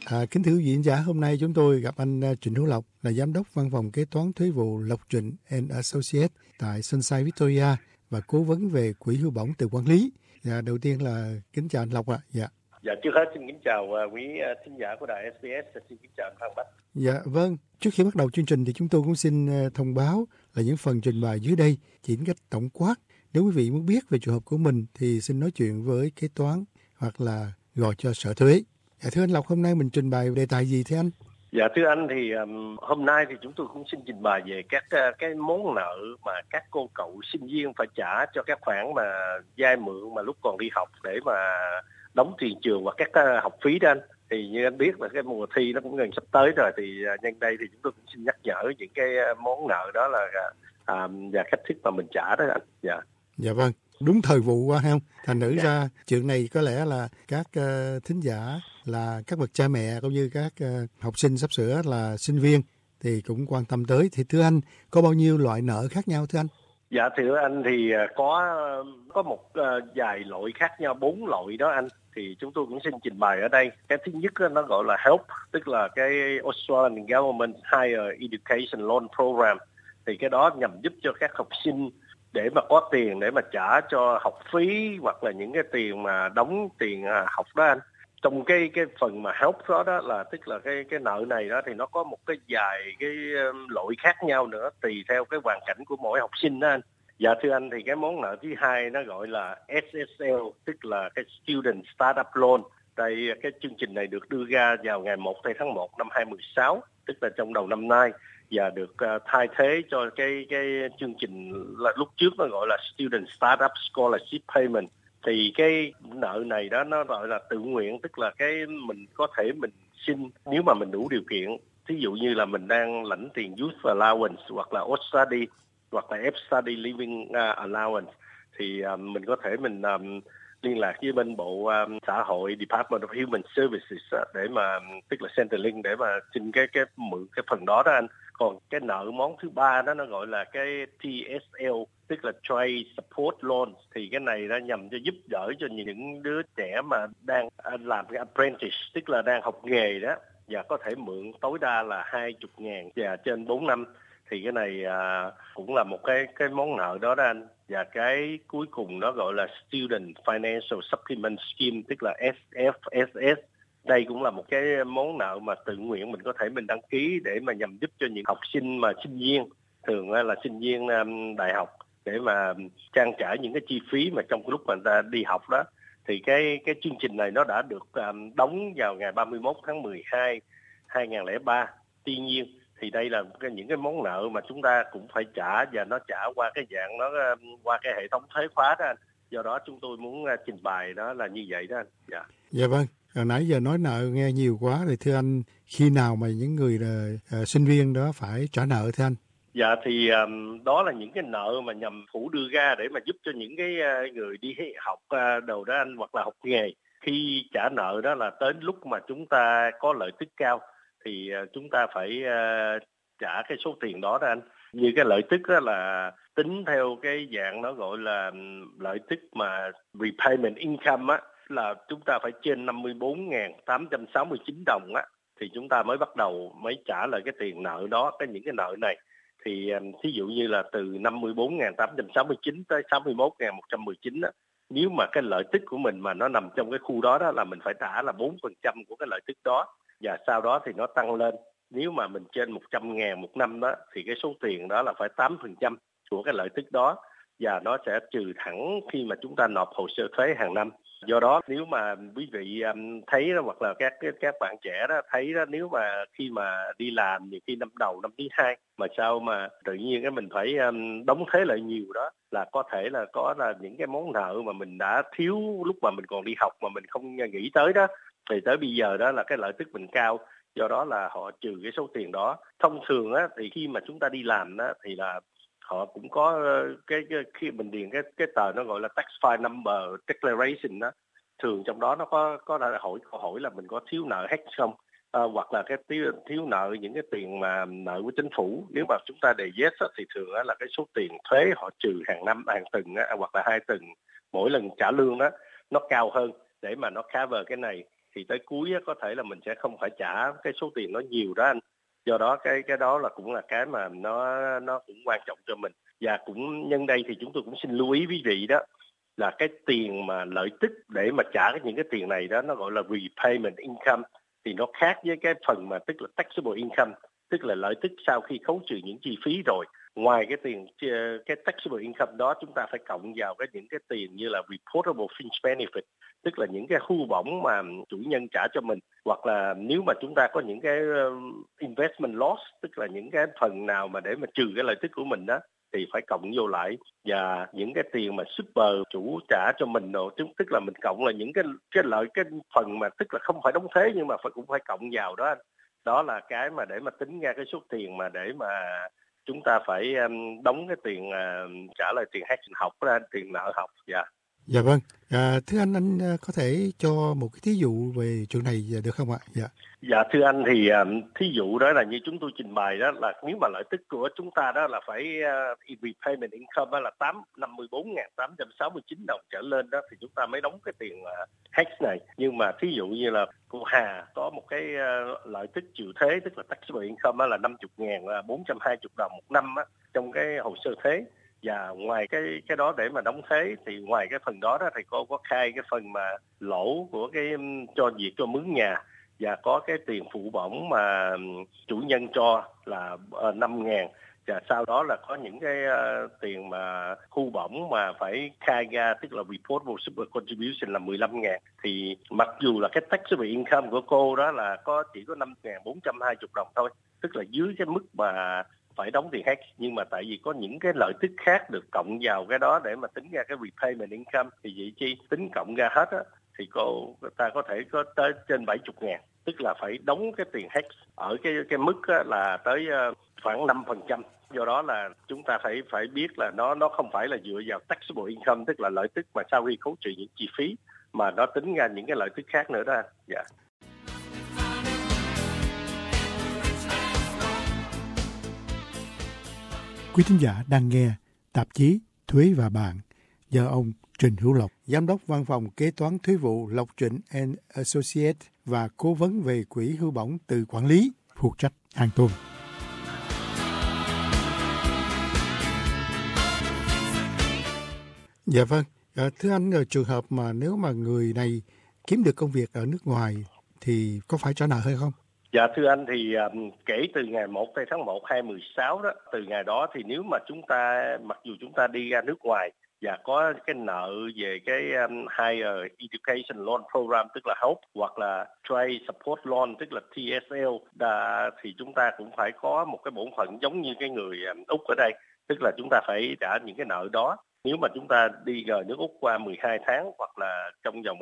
Kính thưa quý vị giả, hôm nay chúng tôi gặp anh Trịnh Hữu Lộc là giám đốc văn phòng kế toán thuế vụ Lộc Trịnh and Associates tại Sunshine Victoria và cố vấn về quỹ hưu bổng từ quản lý. Đầu tiên là kính chào anh Lộc ạ. Dạ, trước hết xin kính chào quý thính giả của đài SBS, xin kính chào anh Phan Bách. Dạ vâng, trước khi bắt đầu chương trình thì chúng tôi cũng xin thông báo là những phần trình bày dưới đây chỉ cách tổng quát. Nếu quý vị muốn biết về trường hợp của mình thì xin nói chuyện với kế toán hoặc là gọi cho sở thuế. Dạ, thưa anh Lộc, hôm nay mình trình bày đề tài gì thế anh? Dạ thưa anh, thì hôm nay thì chúng tôi cũng xin trình bày về các cái món nợ mà các cô cậu sinh viên phải trả cho các khoản mà vay mượn mà lúc còn đi học để mà đóng tiền trường và các học phí đó anh. Thì như anh biết là cái mùa thi nó cũng gần sắp tới rồi, thì nhân đây thì chúng tôi cũng xin nhắc nhở những cái món nợ đó là và cách thức mà mình trả đó anh. Dạ vâng, đúng thời vụ quá không? Thành thử ra chuyện này có lẽ là các thính giả là các bậc cha mẹ cũng như các học sinh sắp sửa là sinh viên thì cũng quan tâm tới. Thì thưa anh, có bao nhiêu loại nợ khác nhau thưa anh? Dạ thưa anh, thì có một vài loại khác nhau, 4 loại đó anh. Thì chúng tôi cũng xin trình bày ở đây. Cái thứ nhất nó gọi là HELP, tức là cái Australian Government Higher Education Loan Program. Thì cái đó nhằm giúp cho các học sinh để mà có tiền để mà trả cho học phí hoặc là những cái tiền mà đóng tiền học đó anh. Trong cái phần mà HELP đó là tức là cái nợ này đó thì nó có một cái vài cái loại khác nhau nữa tùy theo cái hoàn cảnh của mỗi học sinh đó anh. Dạ thưa anh, thì cái món nợ thứ hai nó gọi là SSL, tức là cái Student Startup Loan. Đây, cái chương trình này được đưa ra vào ngày 1 tháng 1 năm 2016, tức là trong đầu năm nay, và được thay thế cho cái chương trình là lúc trước nó gọi là Student Startup Scholarship Payment. Thì cái nợ này đó nó gọi là tự nguyện, tức là cái mình có thể mình xin nếu mà mình đủ điều kiện. Ví dụ như là mình đang lãnh tiền Youth Allowance hoặc là Study hoặc là Study Living Allowance, thì mình có thể mình liên lạc với bên bộ xã hội Department of Human Services để mà tức là Centrelink để mà xin cái mượn cái phần đó đó anh. Còn cái nợ món thứ ba đó nó gọi là cái TSL, tức là Trade Support Loan. Thì cái này nó nhằm cho giúp đỡ cho những đứa trẻ mà đang làm cái apprentice, tức là đang học nghề đó, và có thể mượn tối đa là 20.000 và trên 4 năm. Thì cái này cũng là một cái món nợ đó anh. Và cái cuối cùng nó gọi là Student Financial Supplement Scheme, tức là SFSS. Đây cũng là một cái món nợ mà tự nguyện mình có thể mình đăng ký để mà nhằm giúp cho những học sinh mà sinh viên, thường là sinh viên đại học, để mà trang trải những cái chi phí mà trong lúc mà người ta đi học đó. Thì cái chương trình này nó đã được đóng vào ngày 31 tháng 12 2003. Tuy nhiên thì đây là những cái món nợ mà chúng ta cũng phải trả, và nó trả qua cái dạng nó qua cái hệ thống thuế khóa đó anh. Do đó chúng tôi muốn trình bày đó là như vậy đó anh. Dạ vâng. Hồi nãy giờ nói nợ nghe nhiều quá, thì thưa anh, khi nào mà những người sinh viên đó phải trả nợ thưa anh? Dạ thì đó là những cái nợ mà nhằm phủ đưa ra để mà giúp cho những cái người đi học đầu đó anh, hoặc là học nghề. Khi trả nợ đó là tới lúc mà chúng ta có lợi tức cao thì chúng ta phải trả cái số tiền đó anh. Như cái lợi tức đó là tính theo cái dạng nó gọi là lợi tức mà repayment income á, là chúng ta phải trên 54.869 đồng á, thì chúng ta mới bắt đầu mới trả lại cái tiền nợ đó. Những cái nợ này thì thí dụ như là từ 54.869 tới 61.119 á, nếu mà cái lợi tức của mình mà nó nằm trong cái khu đó là mình phải trả là 4% của cái lợi tức đó, và sau đó thì nó tăng lên. Nếu mà mình trên 100.000 một năm đó thì cái số tiền đó là phải 8% của cái lợi tức đó, và nó sẽ trừ thẳng khi mà chúng ta nộp hồ sơ thuế hàng năm. Do đó nếu mà quý vị thấy đó, hoặc là các bạn trẻ đó thấy đó, nếu mà khi mà đi làm nhiều khi năm đầu năm thứ hai mà sao mà tự nhiên cái mình phải đóng thuế lại nhiều đó, là có thể là có là những cái món nợ mà mình đã thiếu lúc mà mình còn đi học mà mình không nghĩ tới đó, thì tới bây giờ đó là cái lợi tức mình cao, do đó là họ trừ cái số tiền đó. Thông thường á thì khi mà chúng ta đi làm á thì là họ cũng có cái khi mình điền cái tờ nó gọi là tax file number declaration đó, thường trong đó nó có hỏi câu hỏi là mình có thiếu nợ hết không, hoặc là cái thiếu nợ những cái tiền mà nợ của chính phủ. Nếu mà chúng ta đề yes thì thường là cái số tiền thuế họ trừ hàng năm, hàng tuần hoặc là 2 tuần mỗi lần trả lương đó nó cao hơn để mà nó cover cái này. thì tới cuối có thể là mình sẽ không phải trả cái số tiền nó nhiều đó anh. Do đó cái đó là cũng là cái mà nó cũng quan trọng cho mình. Và cũng nhân đây thì chúng tôi cũng xin lưu ý quý vị đó là cái tiền mà lợi tức để mà trả những cái tiền này đó nó gọi là repayment income, thì nó khác với cái phần mà tức là taxable income, tức là lợi tức sau khi khấu trừ những chi phí rồi. Ngoài cái tiền cái taxable income đó, chúng ta phải cộng vào những cái tiền như là reportable fringe benefit, tức là những cái hưu bổng mà chủ nhân trả cho mình, hoặc là nếu mà chúng ta có những cái investment loss, tức là những cái phần nào mà để mà trừ cái lợi tức của mình đó, thì phải cộng vô lại. Và những cái tiền mà super chủ trả cho mình rồi, tức là mình cộng là những cái phần mà tức là không phải đóng thuế nhưng mà cũng phải cộng vào đó. Đó là cái mà để mà tính ra cái số tiền mà để mà chúng ta phải đóng cái tiền trả lại tiền học ra, tiền nợ học. Dạ vâng. Thưa anh có thể cho một cái thí dụ về chuyện này được không ạ? Dạ thưa anh, thì thí dụ đó là như chúng tôi trình bày đó, là nếu mà lợi tức của chúng ta đó là phải repayment income đó là 54.869 đồng trở lên đó, thì chúng ta mới đóng cái tiền HEX này. Nhưng mà thí dụ như là cô Hà có một cái lợi tức chịu thuế, tức là taxable income đó là 50.420 đồng một năm đó, trong cái hồ sơ thuế. Và ngoài cái đó để mà đóng thuế thì ngoài cái phần đó thì cô có khai cái phần mà lỗ của cái cho việc cho mướn nhà, và có cái tiền phụ bổng mà chủ nhân cho là 5.000, và sau đó là có những cái tiền mà hưu bổng mà phải khai ra, tức là reportable super contribution là 15.000. Thì mặc dù là cái taxable income của cô đó là chỉ có 5.420 đồng thôi, tức là dưới cái mức mà phải đóng tiền HEX, nhưng mà tại vì có những cái lợi tức khác được cộng vào cái đó để mà tính ra cái repayment income, thì vậy chi tính cộng ra hết á, thì ta có thể có tới trên 70.000, tức là phải đóng cái tiền HEX ở cái mức là tới khoảng 5%. Do đó là chúng ta phải biết là nó không phải là dựa vào taxable income, tức là lợi tức mà sau khi khấu trừ những chi phí, mà nó tính ra những cái lợi tức khác nữa đó. Dạ. Quý thính giả đang nghe tạp chí Thuế và Bạn do ông Trình Hữu Lộc, Giám đốc Văn phòng Kế toán Thuế vụ Lộc Trịnh & Associates và Cố vấn về Quỹ hưu bổng từ quản lý, phụ trách hàng tuần. Dạ vâng. Thưa anh, trường hợp mà nếu mà người này kiếm được công việc ở nước ngoài thì có phải trả nợ hay không? Dạ thưa anh, thì kể từ ngày 1 tháng 1 2016 đó, từ ngày đó thì nếu mà chúng ta, mặc dù chúng ta đi ra nước ngoài và có cái nợ về cái Higher Education Loan Program, tức là HELP, hoặc là Trade Support Loan, tức là TSL, thì chúng ta cũng phải có một cái bổn phận giống như cái người Úc ở đây, tức là chúng ta phải trả những cái nợ đó. Nếu mà chúng ta đi rời nước Úc qua 12 tháng hoặc là trong vòng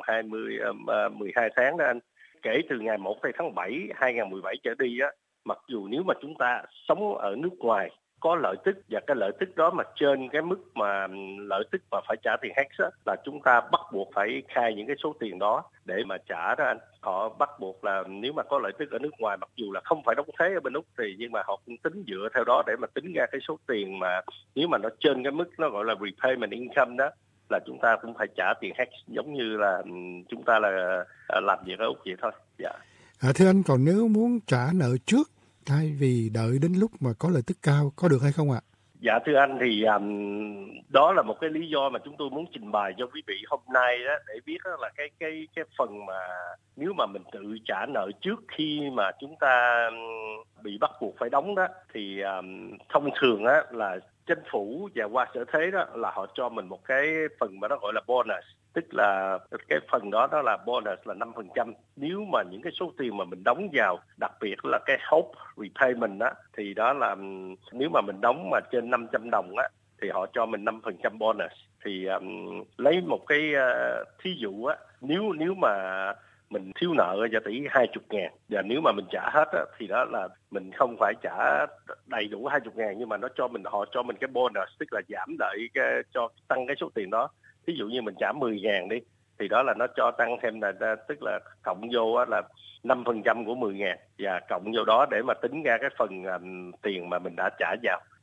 12 tháng đó anh, kể từ ngày 1 tháng 7 2017 trở đi á, mặc dù nếu mà chúng ta sống ở nước ngoài có lợi tức và cái lợi tức đó mà trên cái mức mà lợi tức mà phải trả tiền HEX á, là chúng ta bắt buộc phải khai những cái số tiền đó để mà trả đó anh. Họ bắt buộc là nếu mà có lợi tức ở nước ngoài, mặc dù là không phải đóng thuế ở bên Úc, thì nhưng mà họ cũng tính dựa theo đó để mà tính ra cái số tiền mà nếu mà nó trên cái mức nó gọi là repayment income đó, là chúng ta cũng phải trả tiền HEX giống như là chúng ta là làm việc ở Úc vậy thôi. Dạ. Thưa anh, còn nếu muốn trả nợ trước thay vì đợi đến lúc mà có lợi tức cao, có được hay không ạ? Dạ thưa anh, thì đó là một cái lý do mà chúng tôi muốn trình bày cho quý vị hôm nay đó, để biết đó là cái phần mà nếu mà mình tự trả nợ trước khi mà chúng ta bị bắt buộc phải đóng đó, thì thông thường á là chính phủ và qua sở thuế đó là họ cho mình một cái phần mà nó gọi là bonus, tức là cái phần đó là bonus là 5%. Nếu mà những cái số tiền mà mình đóng vào, đặc biệt là cái HELP repayment đó, thì đó là nếu mà mình đóng mà trên 500 đồng á, thì họ cho mình 5% bonus. Thì lấy một cái thí dụ á, nếu mà mình thiếu nợ cho tỷ 20.000 và nếu mà mình trả hết á, thì đó là mình không phải trả đầy đủ 20.000, nhưng mà họ cho mình cái bonus, tức là giảm lại cho tăng cái số tiền đó. Ví dụ như mình trả 10.000 đi, thì đó là nó cho tăng thêm là tức là cộng vô á, là 5% của 10.000 và cộng vô đó để mà tính ra cái phần tiền mà mình đã trả vào.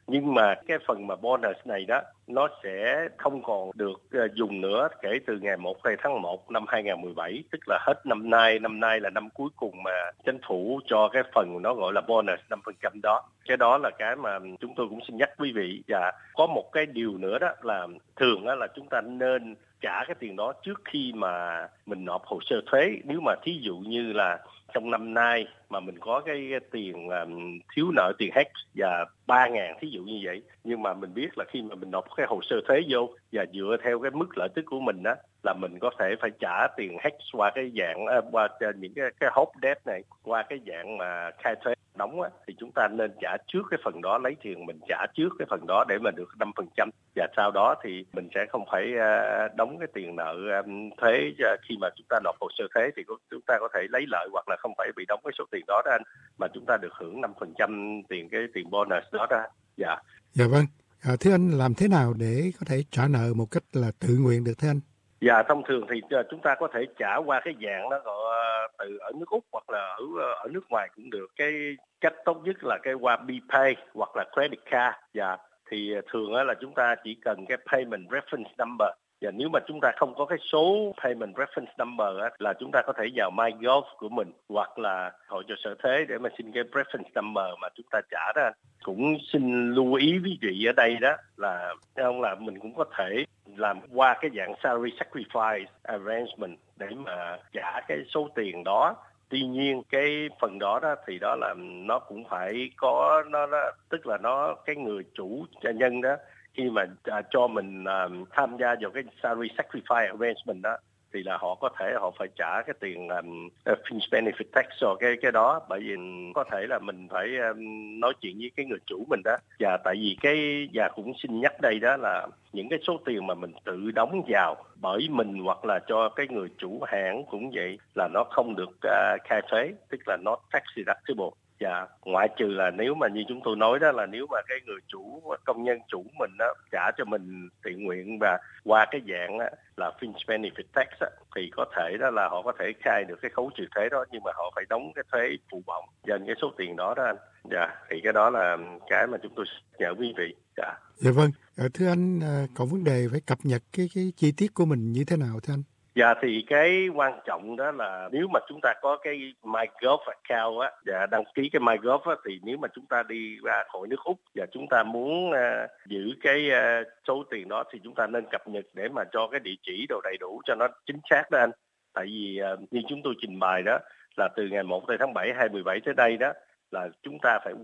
Nhưng mà cái phần mà bonus này đó, nó sẽ không còn được dùng nữa kể từ ngày 1 tháng 1 năm 2017, tức là hết năm nay. Năm nay là năm cuối cùng mà chính phủ cho cái phần nó gọi là bonus 5% đó. Cái đó là cái mà chúng tôi cũng xin nhắc quý vị. Và có một cái điều nữa đó là thường đó là chúng ta nên trả cái tiền đó trước khi mà mình nộp hồ sơ thuế. Nếu mà thí dụ như là trong năm nay mà mình có cái tiền thiếu nợ tiền HEC và 3.000 thí dụ như vậy, nhưng mà mình biết là khi mà mình nộp cái hồ sơ thuế vô và dựa theo cái mức lợi tức của mình đó là mình có thể phải trả tiền HEC qua cái dạng qua những cái hốt debt này qua cái dạng mà khai thuế đóng á, thì chúng ta nên trả trước cái phần đó, lấy tiền mình trả trước cái phần đó để mà được 5%, và sau đó thì mình sẽ không phải đóng cái tiền nợ thuế khi mà chúng ta nộp hồ sơ thuế, thì chúng ta có thể lấy lợi hoặc là không phải bị đóng cái số tiền đó đó anh, mà chúng ta được hưởng 5% tiền bonus đó đó. Dạ. Dạ vâng. Thưa anh, làm thế nào để có thể trả nợ một cách là tự nguyện được thưa anh? Dạ, thông thường thì chúng ta có thể trả qua cái dạng đó gọi từ ở nước Úc hoặc là ở nước ngoài cũng được. Cái cách tốt nhất là cái qua BPay hoặc là credit card. Dạ, thì thường là chúng ta chỉ cần cái payment reference number. Và nếu mà chúng ta không có cái số payment reference number á, là chúng ta có thể vào MyGov của mình hoặc là hội cho sở thuế để mà xin cái reference number mà chúng ta trả đó. Cũng xin lưu ý quý vị ở đây đó là mình cũng có thể làm qua cái dạng salary sacrifice arrangement để mà trả cái số tiền đó. Tuy nhiên cái phần đó thì đó là nó cũng phải có nó tức là nó cái người chủ nhân đó khi mà cho mình tham gia vào cái salary sacrifice arrangement đó thì là họ phải trả cái tiền fringe benefit tax cho cái đó, bởi vì có thể là mình phải nói chuyện với cái người chủ mình đó. Và tại vì cũng xin nhắc đây đó là những cái số tiền mà mình tự đóng vào bởi mình hoặc là cho cái người chủ hãng cũng vậy là nó không được khai thuế, tức là not tax deductible. Dạ, ngoại trừ là nếu mà như chúng tôi nói đó là nếu mà cái người chủ, công nhân chủ mình đó trả cho mình tự nguyện và qua cái dạng đó, là fringe benefit tax đó, thì có thể đó là họ có thể khai được cái khấu trừ thuế đó, nhưng mà họ phải đóng cái thuế phụ bổng dành cái số tiền đó đó anh. Dạ, thì cái đó là cái mà chúng tôi nhờ quý vị. Dạ. Dạ vâng. Thưa anh, còn vấn đề phải cập nhật cái chi tiết của mình như thế nào thưa anh? Dạ, thì cái quan trọng đó là nếu mà chúng ta có cái MyGov account á, và đăng ký cái MyGov á, thì nếu mà chúng ta đi ra khỏi nước Úc và chúng ta muốn giữ cái số tiền đó thì chúng ta nên cập nhật để mà cho cái địa chỉ đồ đầy đủ cho nó chính xác đó anh. Tại vì như chúng tôi trình bày đó là từ ngày 1 tháng 7 2017 tới đây đó là chúng ta phải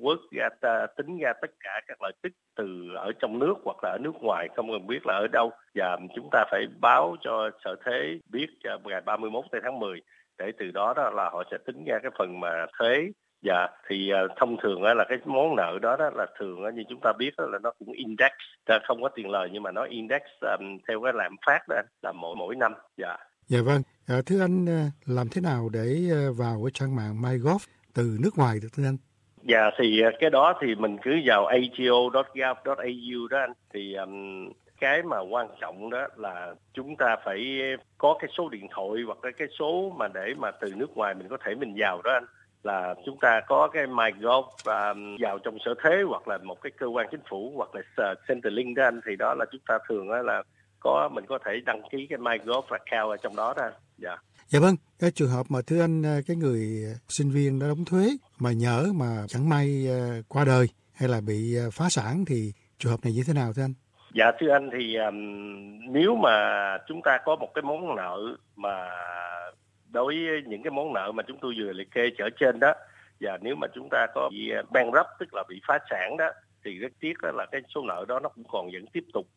tính ra tất cả các lợi tức từ ở trong nước hoặc là ở nước ngoài, không cần biết là ở đâu, và chúng ta phải báo cho sở thuế biết ngày 31 tháng 10 để từ đó là họ sẽ tính ra cái phần mà thuế. Dạ, thì thông thường là cái món nợ đó là thường như chúng ta biết là nó cũng index, không có tiền lời nhưng mà nó index theo cái lạm phát đó là mỗi năm. Dạ. Dạ vâng. Thưa anh, làm thế nào để vào cái trang mạng MyGov từ nước ngoài được thưa anh? Dạ, thì cái đó thì mình cứ vào ago.gov.au đó anh. Thì cái mà quan trọng đó là chúng ta phải có cái số điện thoại hoặc là cái số mà để mà từ nước ngoài mình có thể mình vào đó anh. Là chúng ta có cái MyGov và vào trong sở thuế hoặc là một cái cơ quan chính phủ hoặc là Centrelink đó anh, thì đó là chúng ta thường là mình có thể đăng ký cái MyGov account ở trong đó đó anh. Dạ. Dạ vâng, cái trường hợp mà thưa anh, cái người sinh viên đã đóng thuế mà nhỡ mà chẳng may qua đời hay là bị phá sản thì trường hợp này như thế nào thưa anh? Dạ thưa anh, thì nếu mà chúng ta có một cái món nợ mà đối với những cái món nợ mà chúng tôi vừa liệt kê ở trên đó, và nếu mà chúng ta có bị bankrupt tức là bị phá sản đó, thì rất tiếc là cái số nợ đó nó cũng còn vẫn tiếp tục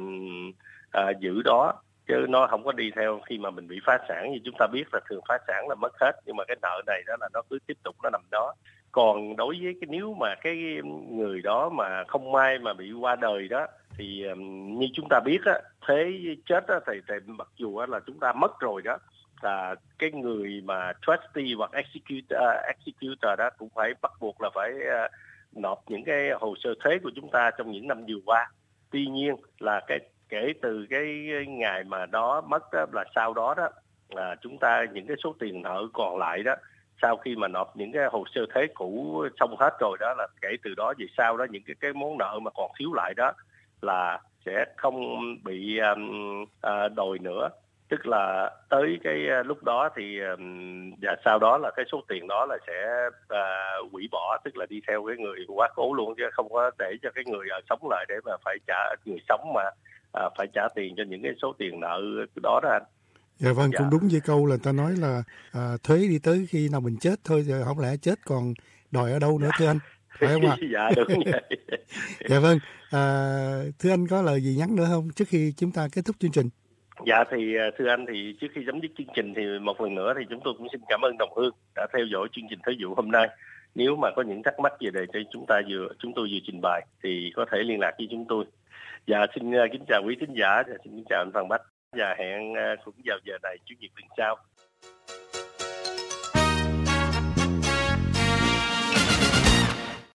giữ đó, chứ nó không có đi theo khi mà mình bị phá sản. Như chúng ta biết là thường phá sản là mất hết, nhưng mà cái nợ này đó là nó cứ tiếp tục nó nằm đó. Còn đối với nếu mà cái người đó mà không may mà bị qua đời đó thì như chúng ta biết á, thế chết á, thì mặc dù là chúng ta mất rồi đó, là cái người mà trustee hoặc executor đó cũng phải bắt buộc là phải nộp những cái hồ sơ thuế của chúng ta trong những năm vừa qua. Tuy nhiên là kể từ cái ngày mà đó mất đó, là sau đó đó là chúng ta những cái số tiền nợ còn lại đó sau khi mà nộp những cái hồ sơ thuế cũ xong hết rồi đó, là kể từ đó về sau đó những cái món nợ mà còn thiếu lại đó là sẽ không bị đòi nữa. Tức là tới cái lúc đó thì và sau đó là cái số tiền đó là sẽ hủy bỏ, tức là đi theo cái người quá cố luôn, chứ không có để cho cái người sống lại để mà phải trả, người sống mà phải trả tiền cho những cái số tiền nợ đó đó anh. Dạ vâng, Dạ. cũng đúng với câu là ta nói là thuế đi tới khi nào mình chết thôi, rồi không lẽ chết còn đòi ở đâu nữa thưa anh, phải không ạ? Dạ đúng vậy. Dạ vâng, thưa anh có lời gì nhắn nữa không trước khi chúng ta kết thúc chương trình? Dạ thì thưa anh, thì trước khi chấm dứt chương trình thì một lần nữa thì chúng tôi cũng xin cảm ơn đồng hương đã theo dõi chương trình Thời vụ hôm nay. Nếu mà có những thắc mắc gì để cho chúng tôi vừa trình bày thì có thể liên lạc với chúng tôi. Dạ xin kính chào quý thính giả, và xin kính chào anh Phan Bách, và hẹn cũng vào giờ này Chủ nhật tuần sau.